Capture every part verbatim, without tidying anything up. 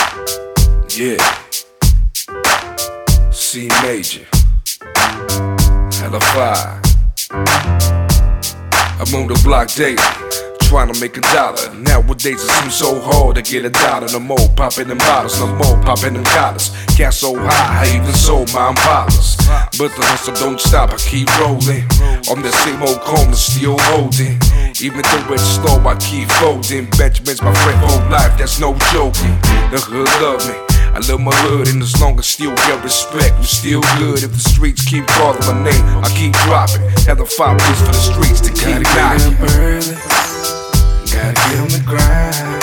Yeah. C major. Hella five. I'm on the block daily, trying to make a dollar. Nowadays it seems so hard to get a dollar. No more popping them bottles, no more popping them collars. Gas so high, I even sold my Impalas. But the hustle don't stop, I keep rolling. On that same old corner, still holding. Even though it's slow, I keep folding. Benjamin's my friend for life, that's no joking. The hood love me, I love my hood, and as long as still get respect, we're still good. If the streets keep calling my name, I keep dropping. Have the five boots for the streets to keep knocking. Gotta get up early, gotta get on the grind,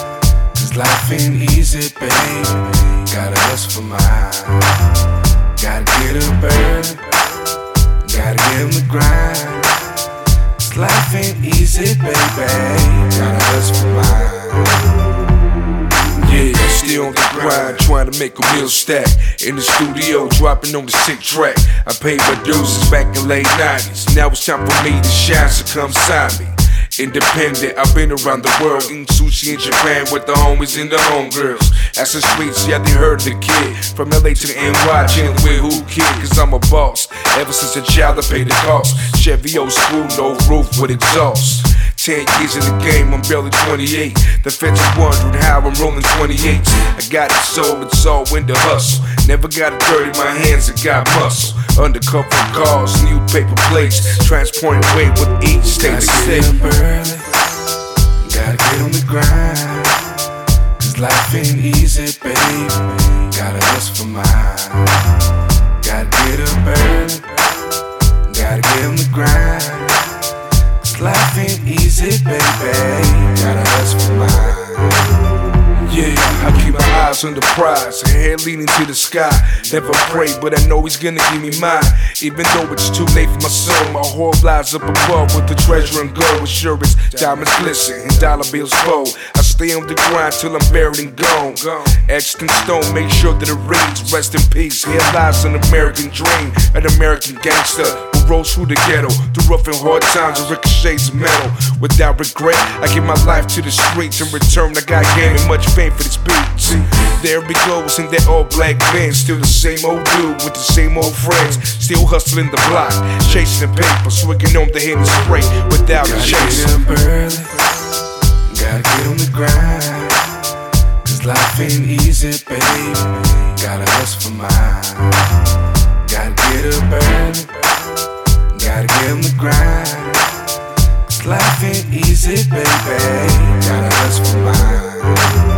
cause life ain't easy, baby. Gotta hustle for mine. Gotta get up early, gotta get on the grind, cause life ain't easy, baby. Gotta hustle for mine. Yeah, still on the grind, trying to make a meal stack. In the studio, dropping on the sick track. I paid my dues back in late nineties. Now it's time for me to shine, so come sign me. Independent, I've been around the world, eating sushi in Japan with the homies and the homegirls. As the streets, yeah, they heard the kid. From L A to the N Y, chillin' with who kid, cause I'm a boss. Ever since a child, I paid the cost. Chevy old school, no roof with exhaust. Ten years in the game, I'm barely twenty-eight. The feds are wondering how I'm rolling twenty-eights. I got it sold, it's all in the hustle. Never got it dirty, my hands, I got muscle. Undercover cars, new paper plates, transporting weight with each state to state. Gotta get up early, gotta get on the grind, cause life ain't easy, baby. Gotta hustle for mine. Gotta get up early, gotta get on the grind, cause life ain't easy, baby. Gotta hustle for mine. Yeah, I keep my eyes on the prize, head leaning to the sky. Never pray, but I know he's gonna give me mine. Even though it's too late for my soul, my heart lies up above with the treasure and gold. Assurance, diamonds glisten and dollar bills fold. I stay on the grind till I'm buried and gone. Etched in stone, make sure that it reads. Rest in peace, here lies an American dream. An American gangster who rose through the ghetto, through rough and hard times and ricochets of metal. Without regret, I give my life to the streets. In return, I got game and much fame for this beat. See, there he goes in that all black van. Still the same old dude with the same old friends. Still hustling the block, chasing the paper, swinging on the Henny spray without a chase. Gotta get up early, gotta get on the grind, cause life ain't easy, baby. Gotta hustle for mine. Gotta get up early, gotta get on the grind, cause life ain't easy, baby. Gotta hustle for mine.